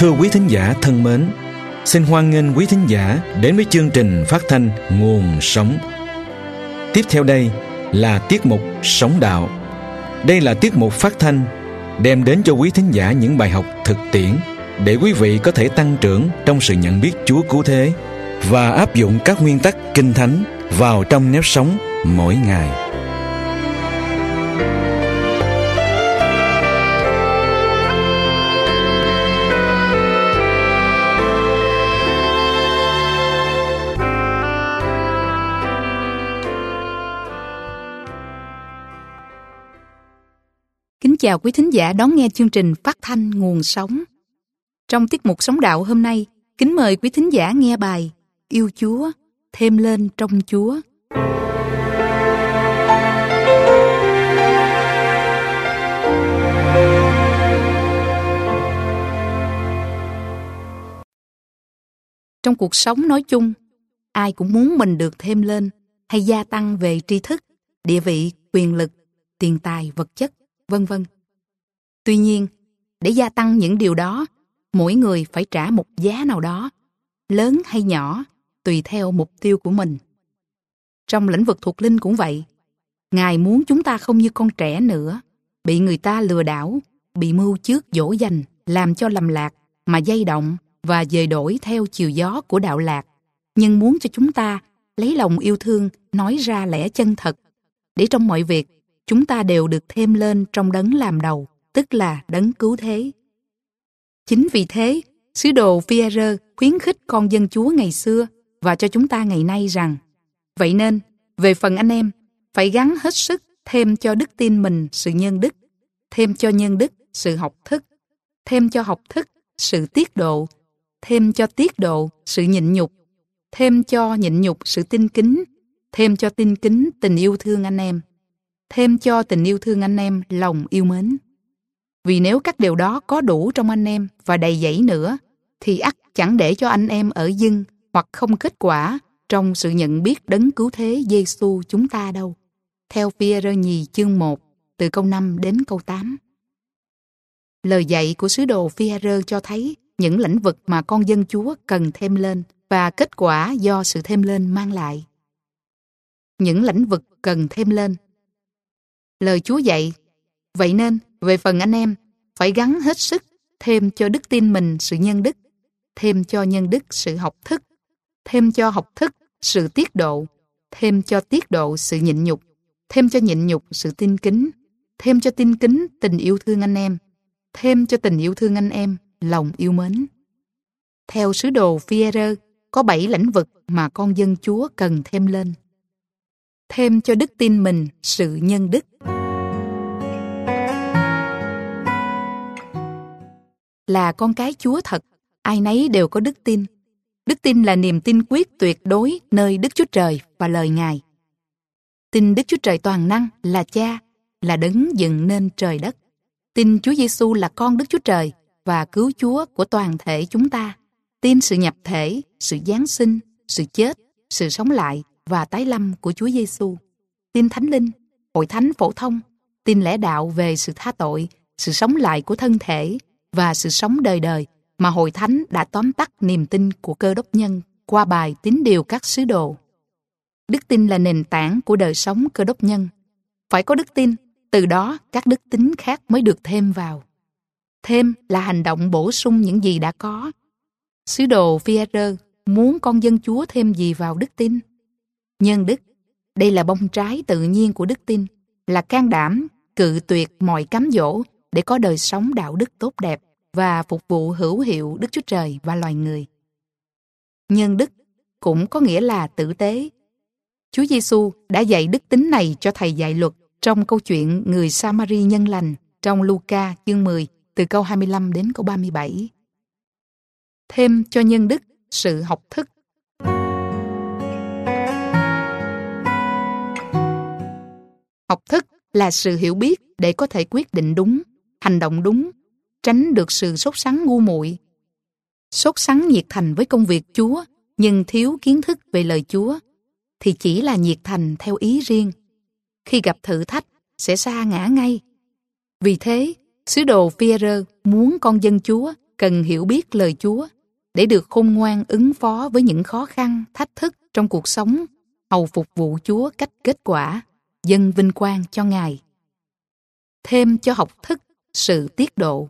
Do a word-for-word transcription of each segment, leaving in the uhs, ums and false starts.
Thưa quý thính giả thân mến, xin hoan nghênh quý thính giả đến với chương trình phát thanh Nguồn Sống. Tiếp theo đây là tiết mục Sống Đạo. Đây là tiết mục phát thanh đem đến cho quý thính giả những bài học thực tiễn để quý vị có thể tăng trưởng trong sự nhận biết Chúa cứu thế và áp dụng các nguyên tắc Kinh Thánh vào trong nếp sống mỗi ngày. Kính chào quý thính giả đón nghe chương trình phát thanh Nguồn Sống. Trong tiết mục Sống Đạo hôm nay, kính mời quý thính giả nghe bài Yêu Chúa, thêm lên trong Chúa. Trong cuộc sống nói chung, ai cũng muốn mình được thêm lên hay gia tăng về tri thức, địa vị, quyền lực, tiền tài, vật chất, vân vân. Tuy nhiên, để gia tăng những điều đó, mỗi người phải trả một giá nào đó, lớn hay nhỏ, tùy theo mục tiêu của mình. Trong lĩnh vực thuộc linh cũng vậy. Ngài muốn chúng ta không như con trẻ nữa, bị người ta lừa đảo, bị mưu trước dỗ dành, làm cho lầm lạc, mà dây động và dời đổi theo chiều gió của đạo lạc, nhưng muốn cho chúng ta lấy lòng yêu thương nói ra lẽ chân thật, để trong mọi việc chúng ta đều được thêm lên trong đấng làm đầu, tức là đấng cứu thế. Chính vì thế, sứ đồ Phi-e-rơ khuyến khích con dân Chúa ngày xưa và cho chúng ta ngày nay rằng: vậy nên, về phần anh em, phải gắng hết sức thêm cho đức tin mình sự nhân đức, thêm cho nhân đức sự học thức, thêm cho học thức sự tiết độ, thêm cho tiết độ sự nhịn nhục, thêm cho nhịn nhục sự tin kính, thêm cho tin kính tình yêu thương anh em, thêm cho tình yêu thương anh em lòng yêu mến. Vì nếu các điều đó có đủ trong anh em và đầy dẫy nữa, thì ắt chẳng để cho anh em ở dưng hoặc không kết quả trong sự nhận biết đấng cứu thế Giê-xu chúng ta đâu. Theo Phi-e-rơ nhì chương một, từ câu năm đến câu tám. Lời dạy của sứ đồ Phi-e-rơ cho thấy những lĩnh vực mà con dân Chúa cần thêm lên và kết quả do sự thêm lên mang lại. Những lĩnh vực cần thêm lên. Lời Chúa dạy: vậy nên, về phần anh em, phải gắng hết sức thêm cho đức tin mình sự nhân đức, thêm cho nhân đức sự học thức, thêm cho học thức sự tiết độ, thêm cho tiết độ sự nhịn nhục, thêm cho nhịn nhục sự tin kính, thêm cho tin kính tình yêu thương anh em, thêm cho tình yêu thương anh em lòng yêu mến. Theo sứ đồ Phi-e-rơ, có bảy lĩnh vực mà con dân Chúa cần thêm lên. Thêm cho đức tin mình sự nhân đức. Là con cái Chúa thật, ai nấy đều có đức tin. Đức tin là niềm tin quyết tuyệt đối nơi Đức Chúa Trời và lời Ngài. Tin Đức Chúa Trời toàn năng là Cha, là đấng dựng nên trời đất. Tin Chúa Giê-xu là con Đức Chúa Trời và cứu Chúa của toàn thể chúng ta. Tin sự nhập thể, sự giáng sinh, sự chết, sự sống lại và tái lâm của Chúa Giê-xu. Tin Thánh Linh, hội thánh phổ thông, tin lẽ đạo về sự tha tội, sự sống lại của thân thể và sự sống đời đời mà hội thánh đã tóm tắt niềm tin của Cơ Đốc nhân qua bài Tín điều các sứ đồ. Đức tin là nền tảng của đời sống Cơ Đốc nhân. Phải có đức tin, từ đó các đức tính khác mới được thêm vào. Thêm là hành động bổ sung những gì đã có. Sứ đồ Phi-e-rơ muốn con dân Chúa thêm gì vào đức tin? Nhân đức. Đây là bông trái tự nhiên của đức tin, là can đảm, cự tuyệt mọi cám dỗ để có đời sống đạo đức tốt đẹp và phục vụ hữu hiệu Đức Chúa Trời và loài người. Nhân đức cũng có nghĩa là tử tế. Chúa Giê-xu đã dạy đức tính này cho thầy dạy luật trong câu chuyện người Sa-ma-ri nhân lành trong Lu-ca chương mười từ câu hai mươi lăm đến câu ba mươi bảy. Thêm cho nhân đức sự học thức. Học thức là sự hiểu biết để có thể quyết định đúng, hành động đúng, tránh được sự sốt sắng ngu muội. Sốt sắng nhiệt thành với công việc Chúa, nhưng thiếu kiến thức về lời Chúa, thì chỉ là nhiệt thành theo ý riêng. Khi gặp thử thách, sẽ sa ngã ngay. Vì thế, sứ đồ Phi-e-rơ muốn con dân Chúa cần hiểu biết lời Chúa để được khôn ngoan ứng phó với những khó khăn, thách thức trong cuộc sống, hầu phục vụ Chúa cách kết quả, dâng vinh quang cho Ngài. Thêm cho học thức sự tiết độ.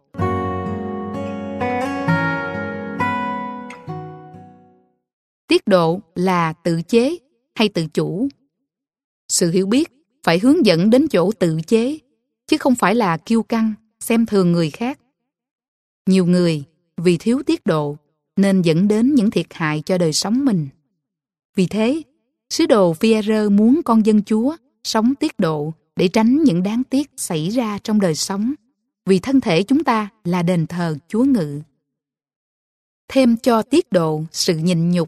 Tiết độ là tự chế hay tự chủ? Sự hiểu biết phải hướng dẫn đến chỗ tự chế, chứ không phải là kiêu căng, xem thường người khác. Nhiều người vì thiếu tiết độ nên dẫn đến những thiệt hại cho đời sống mình. Vì thế, sứ đồ Phi-e-rơ muốn con dân Chúa sống tiết độ để tránh những đáng tiếc xảy ra trong đời sống, vì thân thể chúng ta là đền thờ Chúa ngự. Thêm cho tiết độ sự nhịn nhục.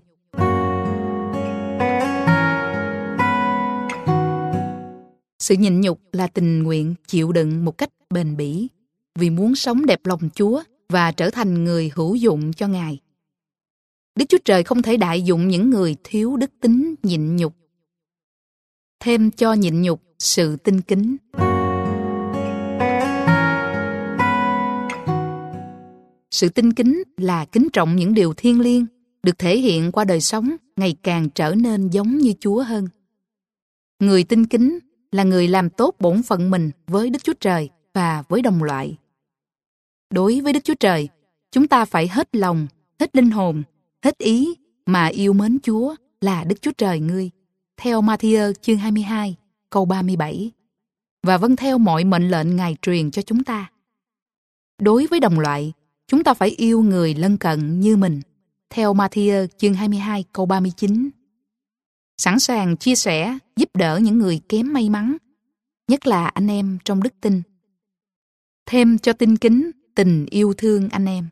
Sự nhịn nhục là tình nguyện chịu đựng một cách bền bỉ, vì muốn sống đẹp lòng Chúa và trở thành người hữu dụng cho Ngài. Đức Chúa Trời không thể đại dụng những người thiếu đức tính nhịn nhục. Thêm cho nhịn nhục sự tinh kính. Sự tinh kính là kính trọng những điều thiêng liêng, được thể hiện qua đời sống ngày càng trở nên giống như Chúa hơn. Người tinh kính là người làm tốt bổn phận mình với Đức Chúa Trời và với đồng loại. Đối với Đức Chúa Trời, chúng ta phải hết lòng, hết linh hồn, hết ý mà yêu mến Chúa là Đức Chúa Trời ngươi, theo Ma-thi-ơ chương hai mươi hai, câu ba mươi bảy, và vâng theo mọi mệnh lệnh Ngài truyền cho chúng ta. Đối với đồng loại, chúng ta phải yêu người lân cận như mình, theo Ma-thi-ơ chương hai mươi hai, câu ba mươi chín. Sẵn sàng chia sẻ, giúp đỡ những người kém may mắn, nhất là anh em trong đức tin. Thêm cho tinh kính tình yêu thương anh em.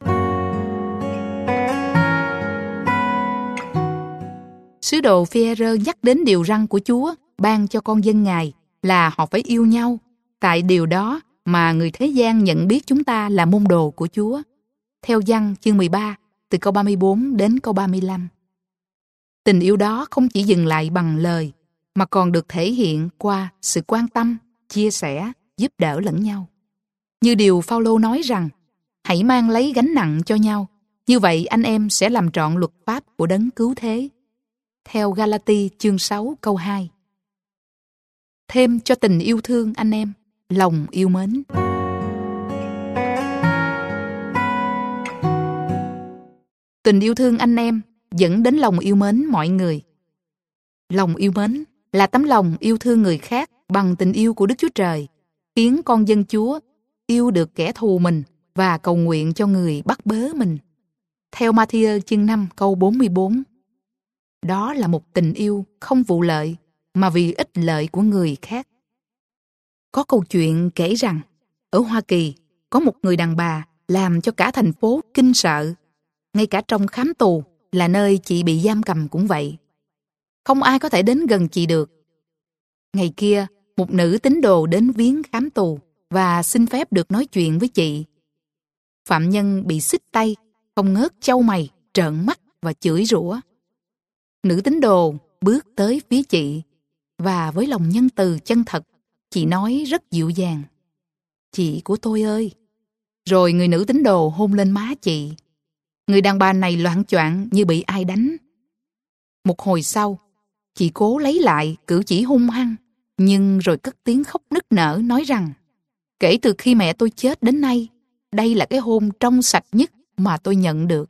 Sứ đồ Phi-e-rơ nhắc đến điều răn của Chúa ban cho con dân Ngài là họ phải yêu nhau. Tại điều đó mà người thế gian nhận biết chúng ta là môn đồ của Chúa. Theo Giăng chương mười ba, từ câu ba mươi bốn đến câu ba mươi lăm. Tình yêu đó không chỉ dừng lại bằng lời, mà còn được thể hiện qua sự quan tâm, chia sẻ, giúp đỡ lẫn nhau. Như điều Phao-lô nói rằng, hãy mang lấy gánh nặng cho nhau, như vậy anh em sẽ làm trọn luật pháp của đấng cứu thế. Theo Ga-la-ti chương sáu câu hai. Thêm cho tình yêu thương anh em, lòng yêu mến. Tình yêu thương anh em dẫn đến lòng yêu mến mọi người. Lòng yêu mến là tấm lòng yêu thương người khác bằng tình yêu của Đức Chúa Trời, khiến con dân Chúa yêu được kẻ thù mình và cầu nguyện cho người bắt bớ mình. Theo Ma-thi-ơ chương năm câu bốn mươi bốn. Đó là một tình yêu không vụ lợi, mà vì ích lợi của người khác. Có câu chuyện kể rằng, ở Hoa Kỳ, có một người đàn bà làm cho cả thành phố kinh sợ. Ngay cả trong khám tù, là nơi chị bị giam cầm cũng vậy. Không ai có thể đến gần chị được. Ngày kia, một nữ tín đồ đến viếng khám tù và xin phép được nói chuyện với chị. Phạm nhân bị xích tay, không ngớt chau mày, trợn mắt và chửi rủa. Nữ tín đồ bước tới phía chị và với lòng nhân từ chân thật, chị nói rất dịu dàng: "Chị của tôi ơi." Rồi người nữ tín đồ hôn lên má chị. Người đàn bà này loạng choạng như bị ai đánh. Một hồi sau, chị cố lấy lại cử chỉ hung hăng, nhưng rồi cất tiếng khóc nức nở nói rằng: "Kể từ khi mẹ tôi chết đến nay, đây là cái hôn trong sạch nhất mà tôi nhận được."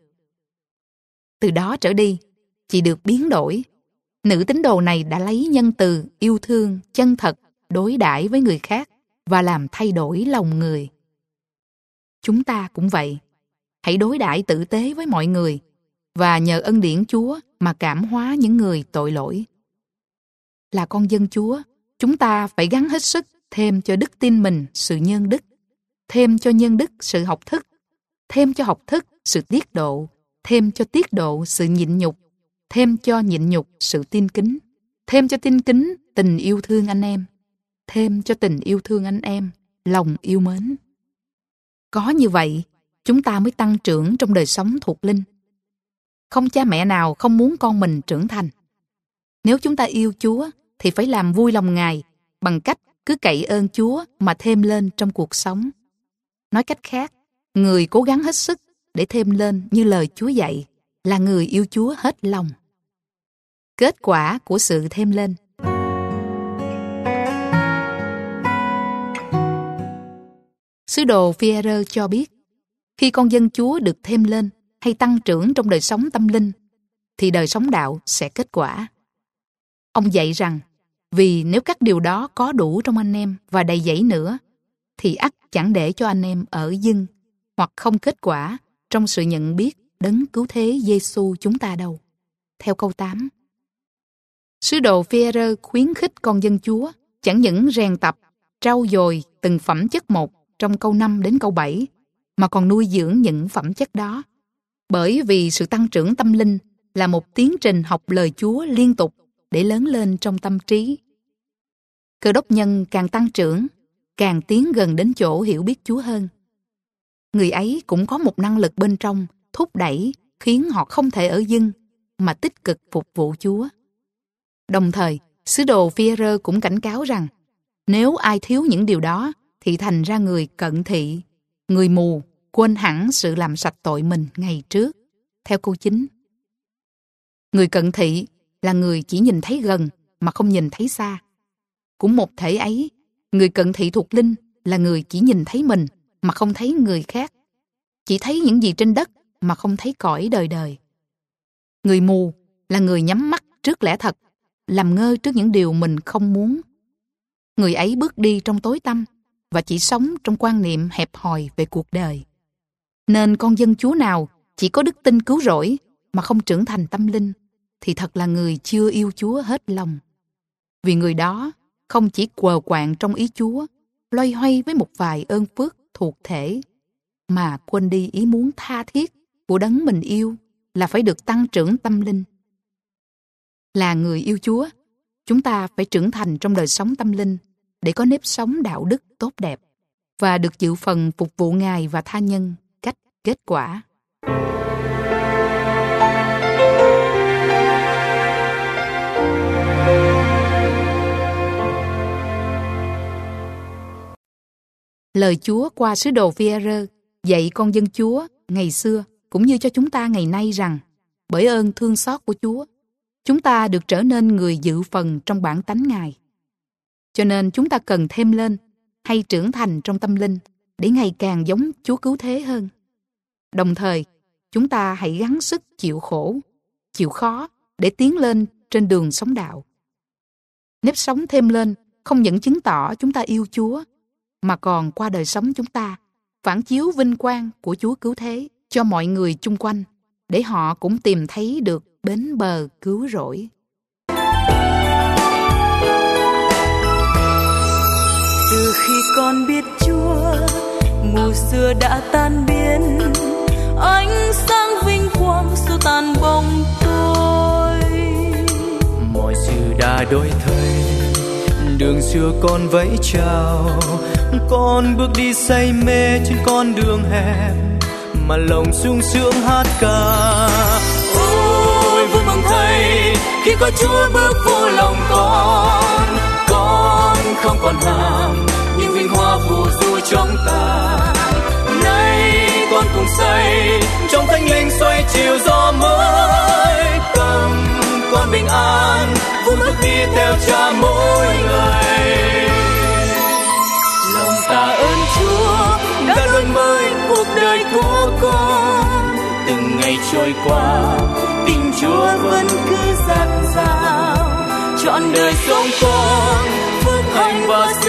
Từ đó trở đi, chị được biến đổi. Nữ tín đồ này đã lấy nhân từ, yêu thương, chân thật đối đãi với người khác và làm thay đổi lòng người. Chúng ta cũng vậy. Hãy đối đãi tử tế với mọi người và nhờ ân điển Chúa mà cảm hóa những người tội lỗi. Là con dân Chúa, chúng ta phải gắng hết sức thêm cho đức tin mình sự nhân đức, thêm cho nhân đức sự học thức, thêm cho học thức sự tiết độ, thêm cho tiết độ sự nhịn nhục, thêm cho nhịn nhục sự tin kính, thêm cho tin kính tình yêu thương anh em, thêm cho tình yêu thương anh em lòng yêu mến. Có như vậy, chúng ta mới tăng trưởng trong đời sống thuộc linh. Không cha mẹ nào không muốn con mình trưởng thành. Nếu chúng ta yêu Chúa, thì phải làm vui lòng Ngài bằng cách cứ cậy ơn Chúa mà thêm lên trong cuộc sống. Nói cách khác, người cố gắng hết sức để thêm lên như lời Chúa dạy là người yêu Chúa hết lòng. Kết quả của sự thêm lên. Sứ đồ Phi-e-rơ cho biết, khi con dân Chúa được thêm lên hay tăng trưởng trong đời sống tâm linh, thì đời sống đạo sẽ kết quả. Ông dạy rằng, vì nếu các điều đó có đủ trong anh em và đầy dẫy nữa, thì ắt chẳng để cho anh em ở dưng hoặc không kết quả trong sự nhận biết đấng cứu thế Giê-xu chúng ta đâu. Theo câu tám. Sứ đồ Phi-e-rơ khuyến khích con dân Chúa chẳng những rèn tập, trau dồi từng phẩm chất một trong câu năm đến câu bảy, mà còn nuôi dưỡng những phẩm chất đó. Bởi vì sự tăng trưởng tâm linh là một tiến trình học lời Chúa liên tục để lớn lên trong tâm trí. Cơ đốc nhân càng tăng trưởng, càng tiến gần đến chỗ hiểu biết Chúa hơn. Người ấy cũng có một năng lực bên trong thúc đẩy khiến họ không thể ở dưng mà tích cực phục vụ Chúa. Đồng thời, sứ đồ Phi-e-rơ cũng cảnh cáo rằng nếu ai thiếu những điều đó thì thành ra người cận thị, người mù, quên hẳn sự làm sạch tội mình ngày trước. Theo câu chín. Người cận thị là người chỉ nhìn thấy gần mà không nhìn thấy xa. Cũng một thể ấy, người cận thị thuộc linh là người chỉ nhìn thấy mình mà không thấy người khác, chỉ thấy những gì trên đất mà không thấy cõi đời đời. Người mù là người nhắm mắt trước lẽ thật, làm ngơ trước những điều mình không muốn. Người ấy bước đi trong tối tăm và chỉ sống trong quan niệm hẹp hòi về cuộc đời. Nên con dân Chúa nào chỉ có đức tin cứu rỗi mà không trưởng thành tâm linh thì thật là người chưa yêu Chúa hết lòng. Vì người đó không chỉ quờ quạng trong ý Chúa, loay hoay với một vài ơn phước thuộc thể, mà quên đi ý muốn tha thiết của đấng mình yêu là phải được tăng trưởng tâm linh. Là người yêu Chúa, chúng ta phải trưởng thành trong đời sống tâm linh để có nếp sống đạo đức tốt đẹp và được dự phần phục vụ Ngài và tha nhân cách kết quả. Lời Chúa qua sứ đồ Phi-e-rơ dạy con dân Chúa ngày xưa cũng như cho chúng ta ngày nay rằng bởi ơn thương xót của Chúa, chúng ta được trở nên người dự phần trong bản tánh Ngài. Cho nên chúng ta cần thêm lên hay trưởng thành trong tâm linh để ngày càng giống Chúa cứu thế hơn. Đồng thời, chúng ta hãy gắng sức chịu khổ, chịu khó để tiến lên trên đường sống đạo. Nếp sống thêm lên không những chứng tỏ chúng ta yêu Chúa, mà còn qua đời sống chúng ta phản chiếu vinh quang của Chúa cứu thế cho mọi người chung quanh, để họ cũng tìm thấy được bến bờ cứu rỗi. Từ khi con biết Chúa, mù xưa đã tan biến, ánh sáng vinh quang xua tan bóng tối. Mọi sự đã đổi thay, đường xưa con vẫy chào, con bước đi say mê trên con đường hẹp mà lòng sung sướng hát ca. Ôi vui mừng thay khi có Chúa bước vô lòng con, con không còn ham nhưng vinh hoa phù du trong ta. Nay con cùng say trong thánh linh xoay chiều gió mới, tâm con bình an vui bước đi theo Cha mỗi ngày. Lòng tạ ơn Chúa đã đổi mới cuộc đời của con. Từng ngày trôi qua, tình Chúa vẫn cứ dạt dào, trọn đời sống con phước hạnh và